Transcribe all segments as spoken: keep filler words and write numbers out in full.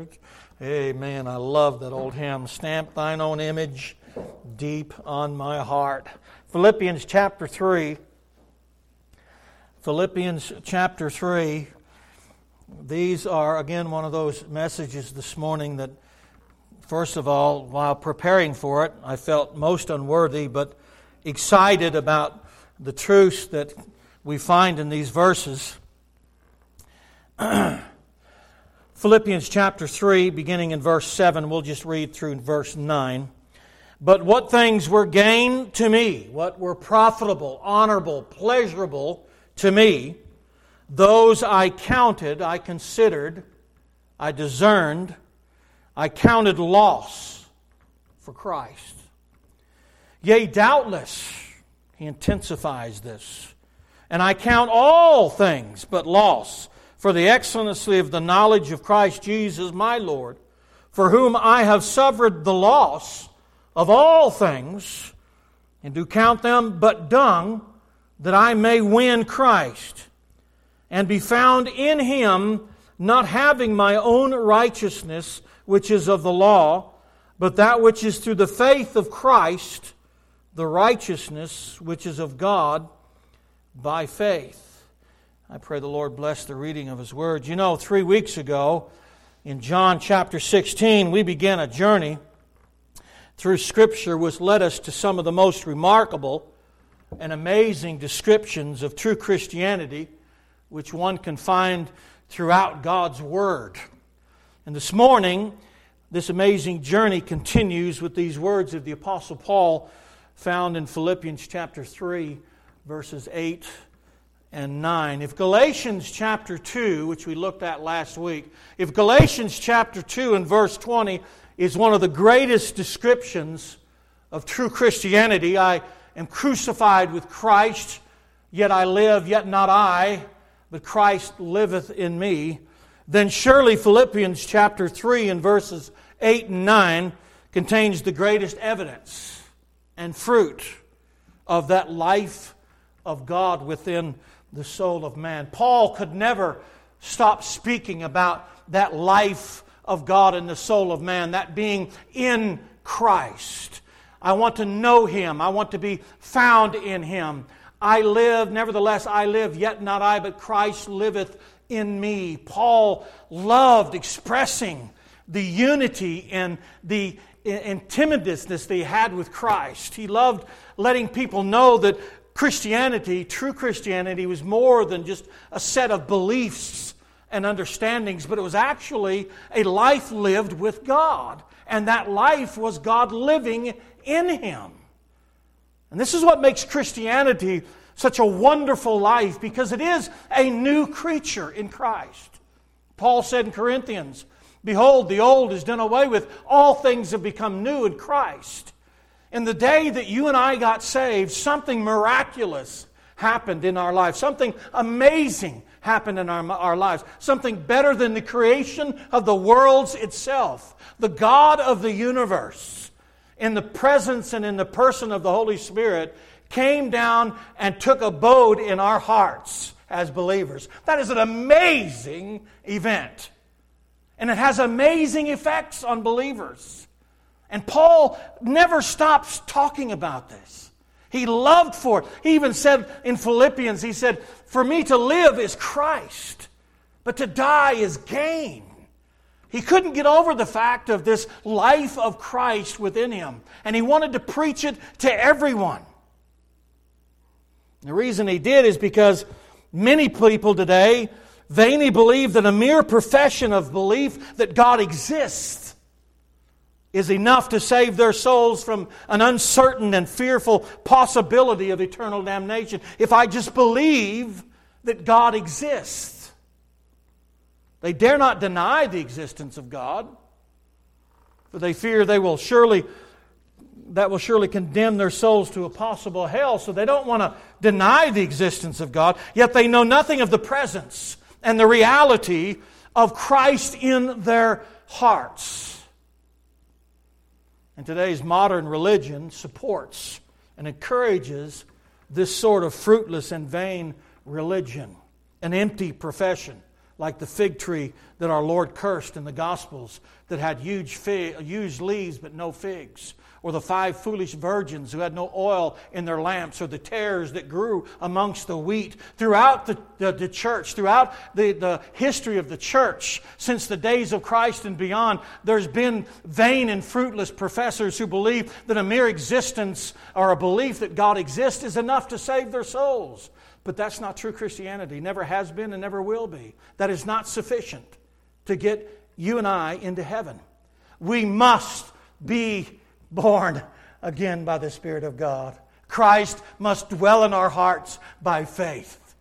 Amen. I love that old hymn. Stamp thine own image deep on my heart. Philippians chapter three. Philippians chapter three. These are, again, one of those messages this morning that, first of all, while preparing for it, I felt most unworthy, but excited about the truths that we find in these verses. Philippians chapter three, beginning in verse seven, we'll just read through verse nine. But what things were gain to me, what were profitable, honorable, pleasurable to me, those I counted, I considered, I discerned, I counted loss for Christ. Yea, doubtless, he intensifies this. And I count all things but loss for the excellency of the knowledge of Christ Jesus my Lord, for whom I have suffered the loss of all things, and do count them but dung, that I may win Christ, and be found in Him, not having my own righteousness, which is of the law, but that which is through the faith of Christ, the righteousness which is of God by faith. I pray the Lord bless the reading of His Word. You know, three weeks ago, in John chapter sixteen, we began a journey through Scripture which led us to some of the most remarkable and amazing descriptions of true Christianity which one can find throughout God's Word. And this morning, this amazing journey continues with these words of the Apostle Paul found in Philippians chapter three, verses eight and nine. If Galatians chapter two, which we looked at last week, if Galatians chapter two and verse twenty is one of the greatest descriptions of true Christianity, I am crucified with Christ, yet I live, yet not I, but Christ liveth in me, then surely Philippians chapter three and verses eight and nine contains the greatest evidence and fruit of that life of God within the soul of man. Paul could never stop speaking about that life of God in the soul of man, that being in Christ. I want to know Him. I want to be found in Him. I live, nevertheless I live, yet not I, but Christ liveth in me. Paul loved expressing the unity and the intimidousness that he had with Christ. He loved letting people know that Christianity, true Christianity, was more than just a set of beliefs and understandings, but it was actually a life lived with God. And that life was God living in him. And this is what makes Christianity such a wonderful life, because it is a new creature in Christ. Paul said in Corinthians, "Behold, the old is done away with, all things have become new in Christ." In the day that you and I got saved, something miraculous happened in our lives. Something amazing happened in our, our lives. Something better than the creation of the worlds itself. The God of the universe, in the presence and in the person of the Holy Spirit, came down and took abode in our hearts as believers. That is an amazing event. And it has amazing effects on believers. And Paul never stops talking about this. He loved for it. He even said in Philippians, he said, "For me to live is Christ, but to die is gain." He couldn't get over the fact of this life of Christ within him. And he wanted to preach it to everyone. The reason he did is because many people today vainly believe that a mere profession of belief that God exists is enough to save their souls from an uncertain and fearful possibility of eternal damnation. If I just believe that God exists. They dare not deny the existence of God, for they fear they will surely that will surely condemn their souls to a possible hell. So they don't want to deny the existence of God, yet they know nothing of the presence and the reality of Christ in their hearts. And today's modern religion supports and encourages this sort of fruitless and vain religion, an empty profession like the fig tree that our Lord cursed in the Gospels that had huge, fig, huge leaves but no figs. Or the five foolish virgins who had no oil in their lamps, or the tares that grew amongst the wheat. Throughout the, the, the church, throughout the, the history of the church, since the days of Christ and beyond, there's been vain and fruitless professors who believe that a mere existence or a belief that God exists is enough to save their souls. But that's not true Christianity. Never has been and never will be. That is not sufficient to get you and I into heaven. We must be born again by the Spirit of God. Christ must dwell in our hearts by faith.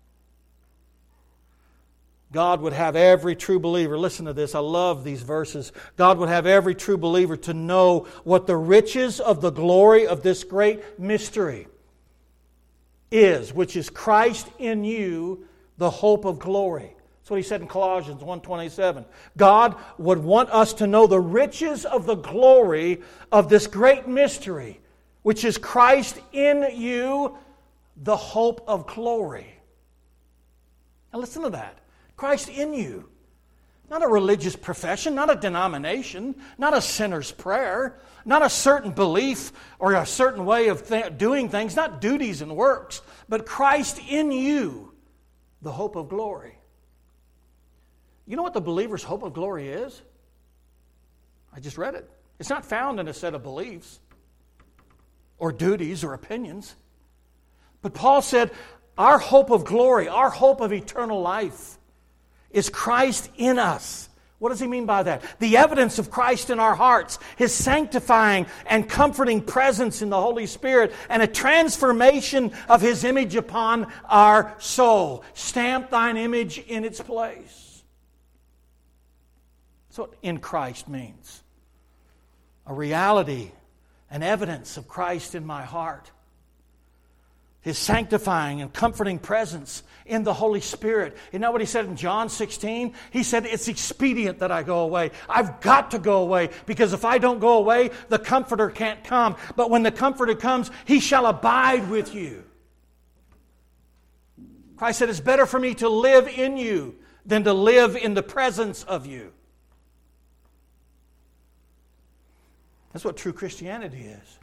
God would have every true believer, listen to this, I love these verses. God would have every true believer to know what the riches of the glory of this great mystery is, which is Christ in you, the hope of glory. That's what he said in Colossians one twenty-seven. God would want us to know the riches of the glory of this great mystery, which is Christ in you, the hope of glory. Now listen to that. Christ in you. Not a religious profession, not a denomination, not a sinner's prayer, not a certain belief or a certain way of th- doing things, not duties and works, but Christ in you, the hope of glory. You know what the believer's hope of glory is? I just read it. It's not found in a set of beliefs or duties or opinions. But Paul said, our hope of glory, our hope of eternal life is Christ in us. What does he mean by that? The evidence of Christ in our hearts, His sanctifying and comforting presence in the Holy Spirit, and a transformation of His image upon our soul. Stamp thine image in its place. That's what in Christ means. A reality, an evidence of Christ in my heart. His sanctifying and comforting presence in the Holy Spirit. You know what he said in John sixteen? He said, it's expedient that I go away. I've got to go away, because if I don't go away, the Comforter can't come. But when the Comforter comes, He shall abide with you. Christ said, it's better for me to live in you than to live in the presence of you. That's what true Christianity is.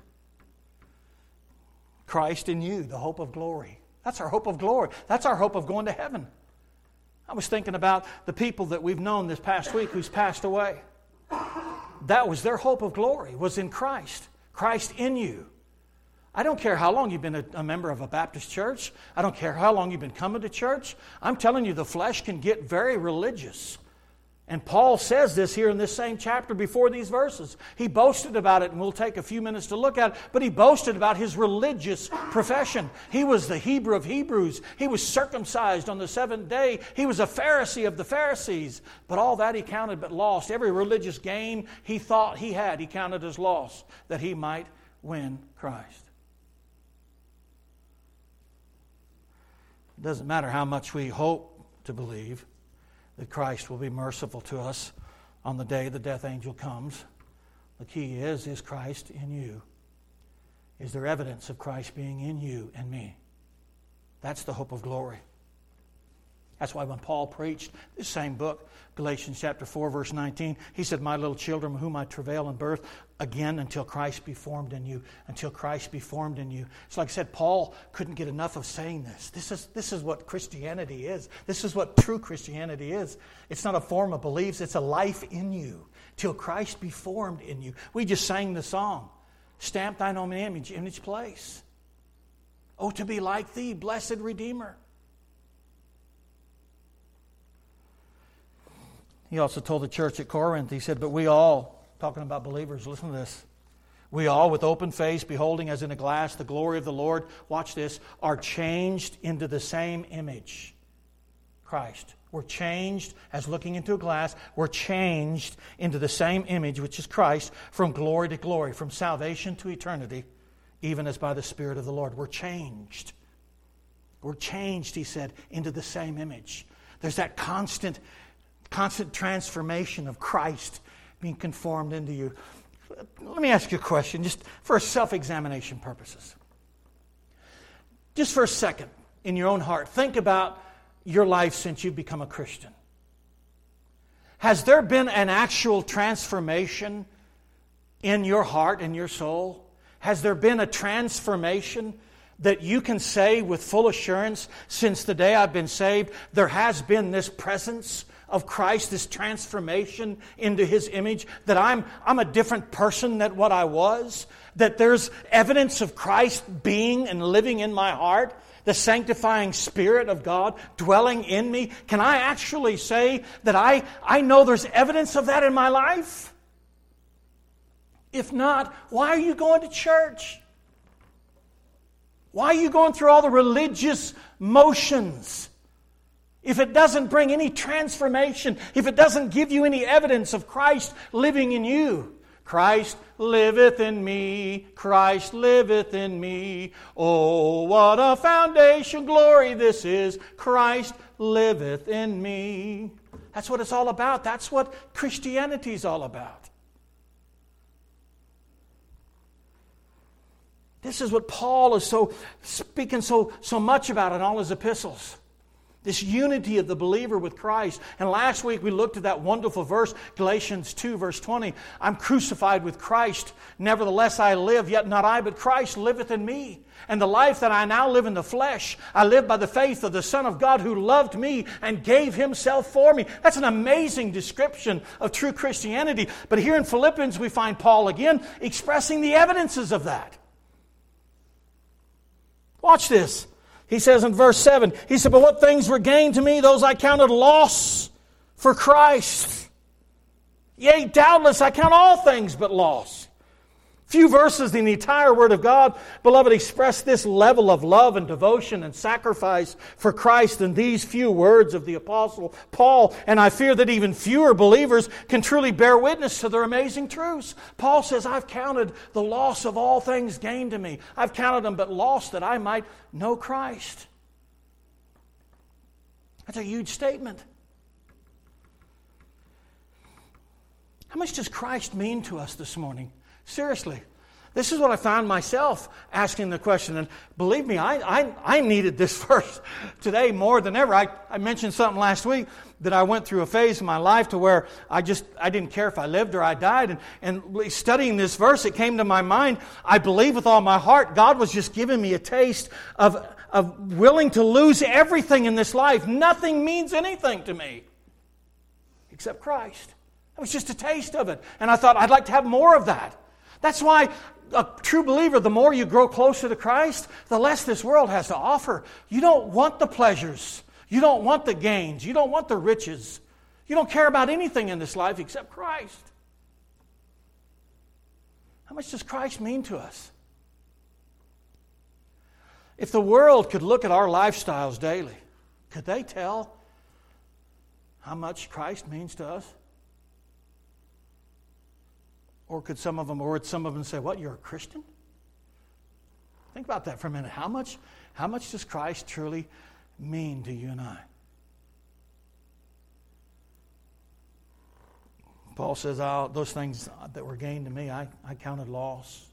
Christ in you, the hope of glory. That's our hope of glory. That's our hope of going to heaven. I was thinking about the people that we've known this past week who's passed away. That was their hope of glory, was in Christ. Christ in you. I don't care how long you've been a, a member of a Baptist church. I don't care how long you've been coming to church. I'm telling you, the flesh can get very religious. And Paul says this here in this same chapter before these verses. He boasted about it, and we'll take a few minutes to look at it, but he boasted about his religious profession. He was the Hebrew of Hebrews. He was circumcised on the seventh day. He was a Pharisee of the Pharisees. But all that he counted but lost. Every religious gain he thought he had, he counted as loss, that he might win Christ. It doesn't matter how much we hope to believe that Christ will be merciful to us on the day the death angel comes. The key is, is Christ in you? Is there evidence of Christ being in you and me? That's the hope of glory. That's why when Paul preached this same book, Galatians chapter four, verse nineteen, he said, my little children, whom I travail in birth, again until Christ be formed in you. Until Christ be formed in you. So like I said, Paul couldn't get enough of saying this. This is, this is what Christianity is. This is what true Christianity is. It's not a form of beliefs. It's a life in you. Till Christ be formed in you. We just sang the song. Stamp thine own image in its place. Oh, to be like thee, blessed Redeemer. He also told the church at Corinth, he said, but we all, talking about believers, listen to this. We all, with open face, beholding as in a glass the glory of the Lord, watch this, are changed into the same image. Christ. We're changed, as looking into a glass, we're changed into the same image, which is Christ, from glory to glory, from salvation to eternity, even as by the Spirit of the Lord. We're changed. We're changed, he said, into the same image. There's that constant Constant transformation of Christ being conformed into you. Let me ask you a question, just for self-examination purposes. Just for a second, in your own heart, think about your life since you've become a Christian. Has there been an actual transformation in your heart and your soul? Has there been a transformation that you can say with full assurance, since the day I've been saved, there has been this presence of Christ, this transformation into His image, that I'm, I'm a different person than what I was, that there's evidence of Christ being and living in my heart, the sanctifying Spirit of God dwelling in me? Can I actually say that I, I know there's evidence of that in my life? If not, why are you going to church? Why are you going through all the religious motions? If it doesn't bring any transformation, if it doesn't give you any evidence of Christ living in you. Christ liveth in me, Christ liveth in me. Oh, what a foundation glory this is. Christ liveth in me. That's what it's all about. That's what Christianity is all about. This is what Paul is so speaking so, so much about in all his epistles. This unity of the believer with Christ. And last week we looked at that wonderful verse, Galatians two, verse twenty. I'm crucified with Christ. Nevertheless I live, yet not I, but Christ liveth in me. And the life that I now live in the flesh, I live by the faith of the Son of God who loved me and gave Himself for me. That's an amazing description of true Christianity. But here in Philippians we find Paul again expressing the evidences of that. Watch this. He says in verse seven, he said, but what things were gained to me, those I counted loss for Christ. Yea, doubtless I count all things but loss. Few verses in the entire Word of God, beloved, express this level of love and devotion and sacrifice for Christ in these few words of the Apostle Paul. And I fear that even fewer believers can truly bear witness to their amazing truths. Paul says, I've counted the loss of all things gained to me. I've counted them but loss that I might know Christ. That's a huge statement. How much does Christ mean to us this morning? Seriously, this is what I found myself asking the question. And believe me, I I, I needed this verse today more than ever. I, I mentioned something last week that I went through a phase in my life to where I just, I didn't care if I lived or I died. And, and studying this verse, it came to my mind, I believe with all my heart, God was just giving me a taste of, of willing to lose everything in this life. Nothing means anything to me except Christ. It was just a taste of it. And I thought, I'd like to have more of that. That's why a true believer, the more you grow closer to Christ, the less this world has to offer. You don't want the pleasures. You don't want the gains. You don't want the riches. You don't care about anything in this life except Christ. How much does Christ mean to us? If the world could look at our lifestyles daily, could they tell how much Christ means to us? Or could some of them, or would some of them say, what, you're a Christian? Think about that for a minute. How much, how much does Christ truly mean to you and I? Paul says, oh, those things that were gained to me, I, I counted loss.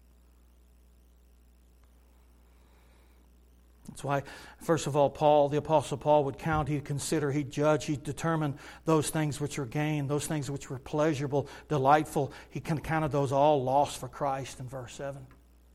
That's why, first of all, Paul, the Apostle Paul, would count, he'd consider, he'd judge, he'd determine those things which are gained, those things which were pleasurable, delightful. He counted those all lost for Christ in verse seven.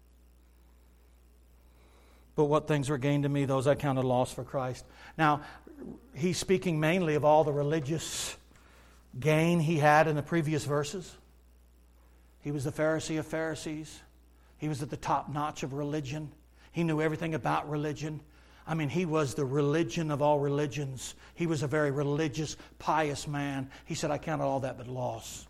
But what things were gained to me, those I counted lost for Christ. Now, he's speaking mainly of all the religious gain he had in the previous verses. He was the Pharisee of Pharisees. He was at the top notch of religion. He knew everything about religion. I mean, he was the religion of all religions. He was a very religious, pious man. He said, I counted all that but loss.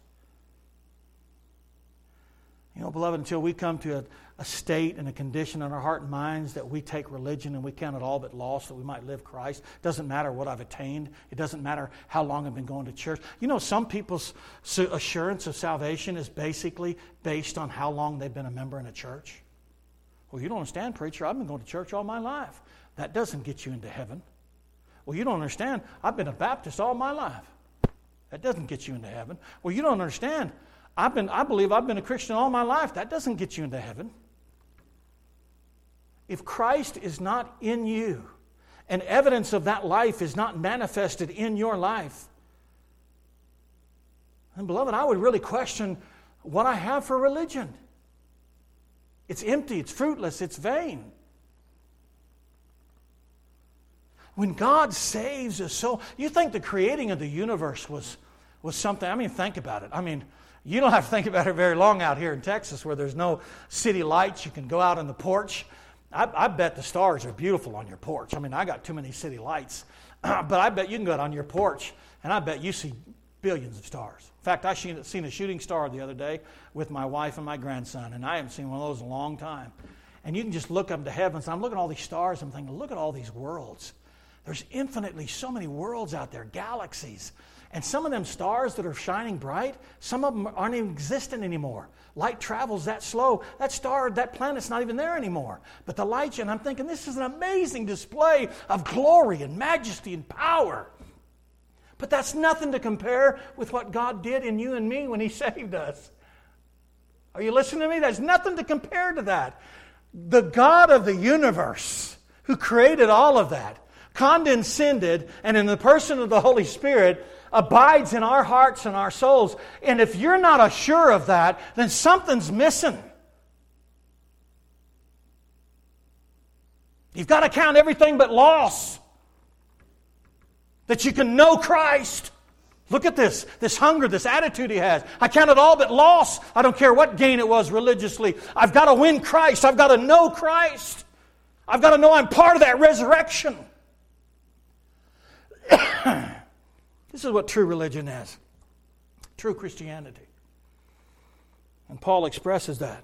You know, beloved, until we come to a, a state and a condition in our heart and minds that we take religion and we count it all but loss that we might live Christ, it doesn't matter what I've attained. It doesn't matter how long I've been going to church. You know, some people's assurance of salvation is basically based on how long they've been a member in a church. Well, you don't understand, preacher. I've been going to church all my life. That doesn't get you into heaven. Well, you don't understand. I've been a Baptist all my life. That doesn't get you into heaven. Well, you don't understand. I've been, I believe I've been a Christian all my life. That doesn't get you into heaven. If Christ is not in you, and evidence of that life is not manifested in your life, And beloved, I would really question what I have for religion. It's empty, it's fruitless, it's vain. When God saves a soul, you think the creating of the universe was, was something, I mean, think about it. I mean, you don't have to think about it very long out here in Texas where there's no city lights. You can go out on the porch. I, I bet the stars are beautiful on your porch. I mean, I got too many city lights. But I bet you can go out on your porch, and I bet you see billions of stars. In fact, I seen, seen a shooting star the other day with my wife and my grandson, and I haven't seen one of those in a long time. And you can just look up to heaven. So I'm looking at all these stars. I'm thinking, look at all these worlds. There's infinitely so many worlds out there, galaxies. And some of them stars that are shining bright, some of them aren't even existent anymore. Light travels that slow. That star, that planet's not even there anymore. But the light, and I'm thinking, this is an amazing display of glory and majesty and power. But that's nothing to compare with what God did in you and me when He saved us. Are you listening to me? There's nothing to compare to that. The God of the universe, who created all of that, condescended, and in the person of the Holy Spirit, abides in our hearts and our souls. And if you're not assured of that, then something's missing. You've got to count everything but loss, that you can know Christ. Look at this, this hunger, this attitude he has. I count it all but loss. I don't care what gain it was religiously. I've got to win Christ. I've got to know Christ. I've got to know I'm part of that resurrection. This is what true religion is. True Christianity. And Paul expresses that.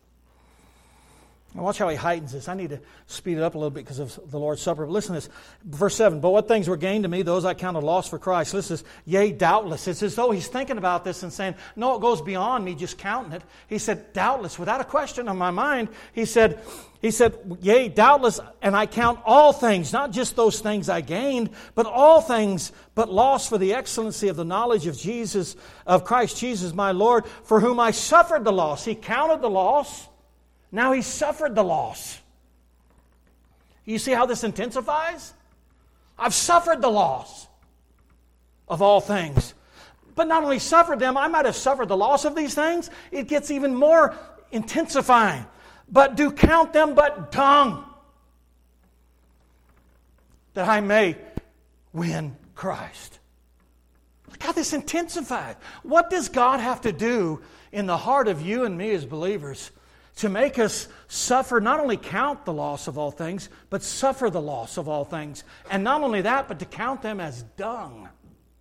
Now watch how he heightens this. I need to speed it up a little bit because of the Lord's Supper. But listen to this. Verse seven. But what things were gained to me, those I counted loss for Christ. Listen to this. Yea, doubtless. It's as though he's thinking about this and saying, no, it goes beyond me just counting it. He said, doubtless, without a question on my mind. He said, he said, yea, doubtless, and I count all things, not just those things I gained, but all things, but loss for the excellency of the knowledge of Jesus, of Christ Jesus my Lord, for whom I suffered the loss. He counted the loss. Now he suffered the loss. You see how this intensifies? I've suffered the loss of all things. But not only suffered them, I might have suffered the loss of these things. It gets even more intensifying. But do count them but dung, that I may win Christ. Look how this intensifies. What does God have to do in the heart of you and me as believers to make us suffer, not only count the loss of all things, but suffer the loss of all things? And not only that, but to count them as dung. I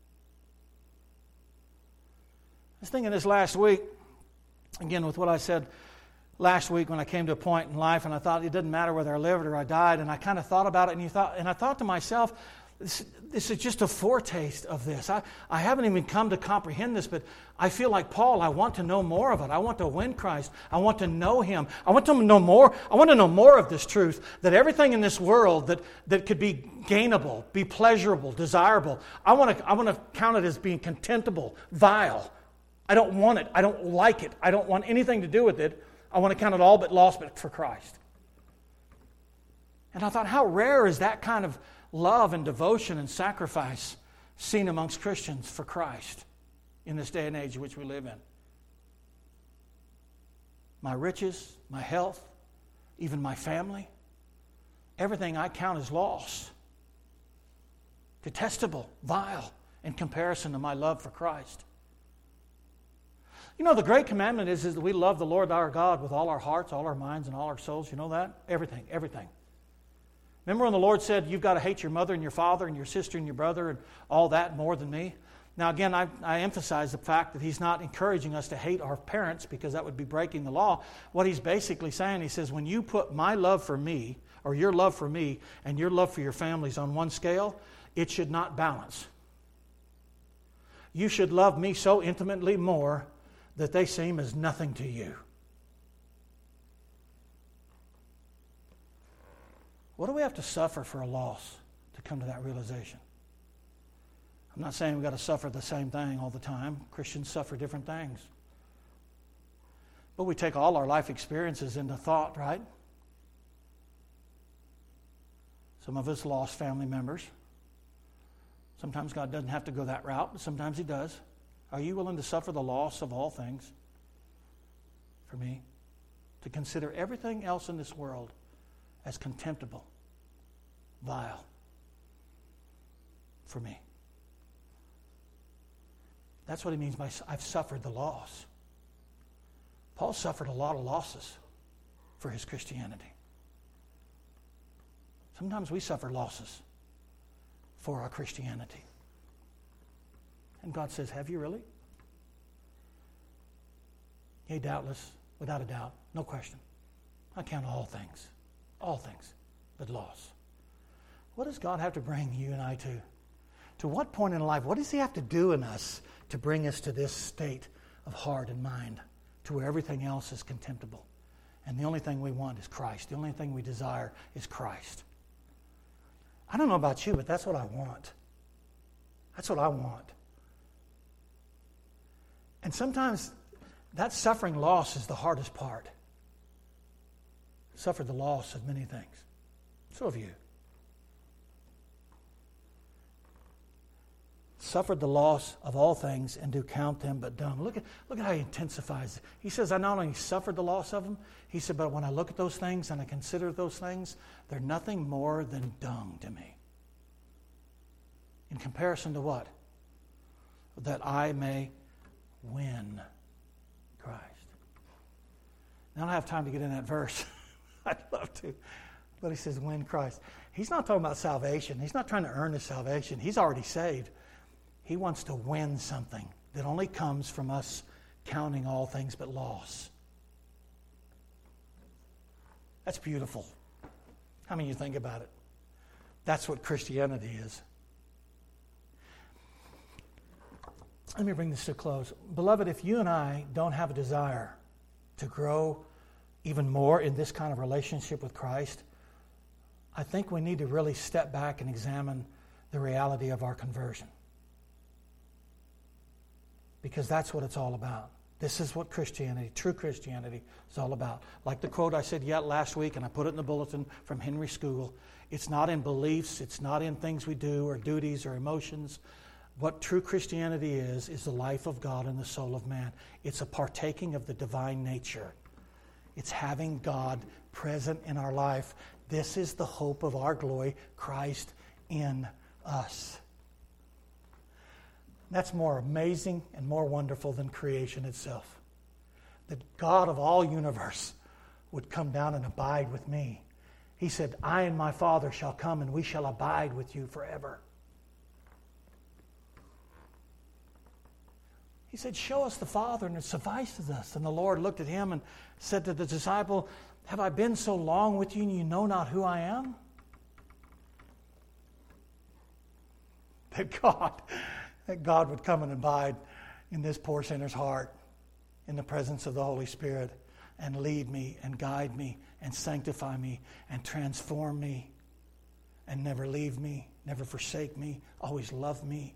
was thinking this last week, again with what I said last week when I came to a point in life and I thought it didn't matter whether I lived or I died, and I kind of thought about it and you thought, and I thought to myself, This, this is just a foretaste of this. I, I haven't even come to comprehend this, but I feel like Paul, I want to know more of it. I want to win Christ. I want to know Him. I want to know more. I want to know more of this truth, that everything in this world that, that could be gainable, be pleasurable, desirable, I want to, I want to count it as being contemptible, vile. I don't want it. I don't like it. I don't want anything to do with it. I want to count it all but lost but for Christ. And I thought, how rare is that kind of love and devotion and sacrifice seen amongst Christians for Christ in this day and age in which we live in. My riches, my health, even my family, everything I count as loss, detestable, vile, in comparison to my love for Christ. You know, the great commandment is, is that we love the Lord our God with all our hearts, all our minds, and all our souls. You know that? Everything, everything. Remember when the Lord said, you've got to hate your mother and your father and your sister and your brother and all that more than me? Now again, I, I emphasize the fact that He's not encouraging us to hate our parents, because that would be breaking the law. What He's basically saying, He says, when you put my love for me, or your love for me, and your love for your families on one scale, it should not balance. You should love me so intimately more that they seem as nothing to you. What do we have to suffer for a loss to come to that realization? I'm not saying we've got to suffer the same thing all the time. Christians suffer different things. But we take all our life experiences into thought, right? Some of us lost family members. Sometimes God doesn't have to go that route, but sometimes He does. Are you willing to suffer the loss of all things for me? To consider everything else in this world as contemptible, vile, for me. That's what he means by I've suffered the loss. Paul suffered a lot of losses for his Christianity. Sometimes we suffer losses for our Christianity. And God says, have you really? Yea, doubtless, without a doubt, no question. I count all things, all things, but loss. What does God have to bring you and I to? To what point in life, what does he have to do in us to bring us to this state of heart and mind, to where everything else is contemptible? And the only thing we want is Christ. The only thing we desire is Christ. I don't know about you, but that's what I want. That's what I want. And sometimes that suffering loss is the hardest part. Suffered the loss of many things. So have you. Suffered the loss of all things and do count them but dung. Look at, look at how he intensifies it. He says, I not only suffered the loss of them, he said, but when I look at those things and I consider those things, they're nothing more than dung to me. In comparison to what? That I may win Christ. Now, I don't have time to get in that verse. I'd love to. But he says, win Christ. He's not talking about salvation. He's not trying to earn his salvation. He's already saved. He wants to win something that only comes from us counting all things but loss. That's beautiful. How many of you think about it? That's what Christianity is. Let me bring this to a close. Beloved, if you and I don't have a desire to grow even more in this kind of relationship with Christ, I think we need to really step back and examine the reality of our conversion. Because that's what it's all about. This is what Christianity, true Christianity, is all about. Like the quote I said yet last week, and I put it in the bulletin from Henry Scougal, it's not in beliefs, it's not in things we do or duties or emotions. What true Christianity is, is the life of God in the soul of man. It's a partaking of the divine nature. It's having God present in our life. This is the hope of our glory, Christ in us. That's more amazing and more wonderful than creation itself. That God of all universe would come down and abide with me. He said, I and my Father shall come and we shall abide with you forever. He said, show us the Father and it suffices us. And the Lord looked at him and said to the disciple, have I been so long with you and you know not who I am? That God... that God would come and abide in this poor sinner's heart in the presence of the Holy Spirit and lead me and guide me and sanctify me and transform me and never leave me, never forsake me, always love me.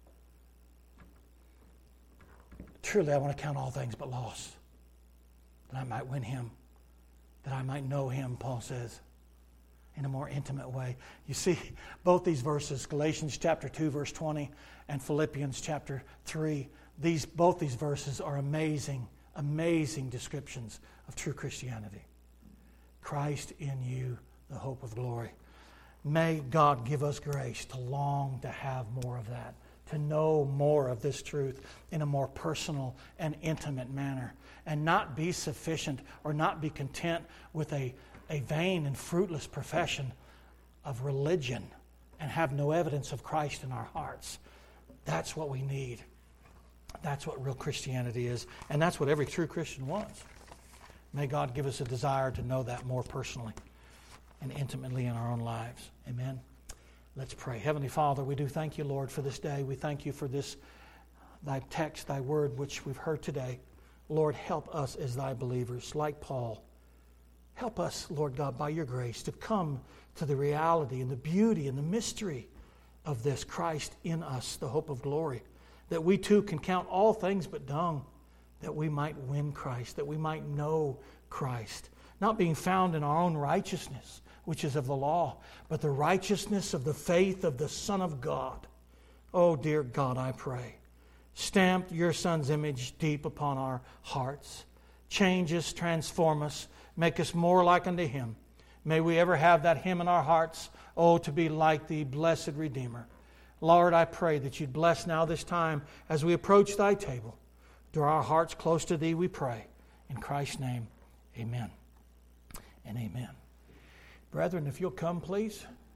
Truly, I want to count all things but loss, that I might win him, that I might know him, Paul says, in a more intimate way. You see, both these verses, Galatians chapter two, verse twenty, and Philippians chapter three, these both these verses are amazing, amazing descriptions of true Christianity. Christ in you, the hope of glory. May God give us grace to long to have more of that, to know more of this truth in a more personal and intimate manner, and not be sufficient or not be content with a, a vain and fruitless profession of religion and have no evidence of Christ in our hearts. That's what we need. That's what real Christianity is, and that's what every true Christian wants. May God give us a desire to know that more personally and intimately in our own lives. Amen. Let's pray. Heavenly Father, we do thank you, Lord, for this day. We thank you for this, thy text, thy word, which we've heard today. Lord, help us as thy believers, like Paul. Help us, Lord God, by your grace, to come to the reality and the beauty and the mystery of this Christ in us, the hope of glory, that we too can count all things but dung, that we might win Christ, that we might know Christ, not being found in our own righteousness, which is of the law, but the righteousness of the faith of the Son of God. Oh, dear God, I pray stamped your Son's image deep upon our hearts. Change us, transform us, make us more like unto Him. May we ever have that hymn in our hearts, oh, to be like Thee, blessed Redeemer. Lord, I pray that You'd bless now this time as we approach Thy table. Draw our hearts close to Thee, we pray. In Christ's name, amen and amen. Brethren, if you'll come, please.